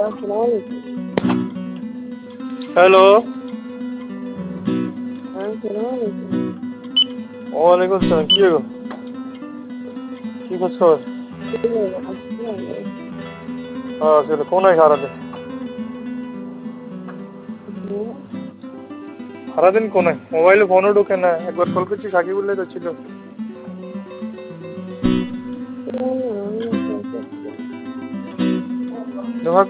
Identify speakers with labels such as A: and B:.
A: अस्सलामुअलैकुम।
B: हेलो।
A: हाँ, अस्सलामुअलैकुम।
B: ওয়ালাইকুম আসসালাম। কি গো? কি খোঁজ খবর? আসলে কোনায় সারাদিন? সারাদিন কোনায়? মোবাইলে ফোনও ঢোকে না। একবার কল করছি সাকিবুল্লাহ তো ছিল। তোমার